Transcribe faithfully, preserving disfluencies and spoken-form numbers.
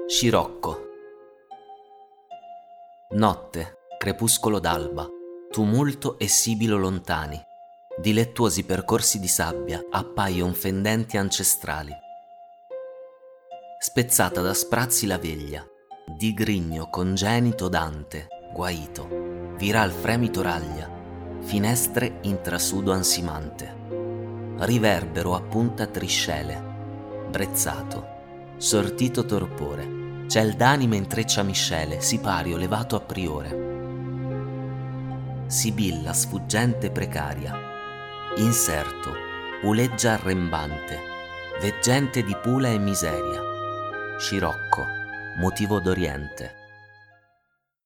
Scirocco. Notte, crepuscolo d'alba, tumulto e sibilo lontani, dilettuosi percorsi di sabbia appaiono fendenti ancestrali. Spezzata da sprazzi la veglia, di grigno congenito Dante, guaito, viral fremito raglia, finestre in trasudo ansimante, riverbero a punta triscele, brezzato, sortito torpore, ciel d'anime intreccia miscele, sipario levato a priore. Sibilla sfuggente precaria, inserto, puleggia arrembante, veggente di pula e miseria, scirocco, motivo d'Oriente.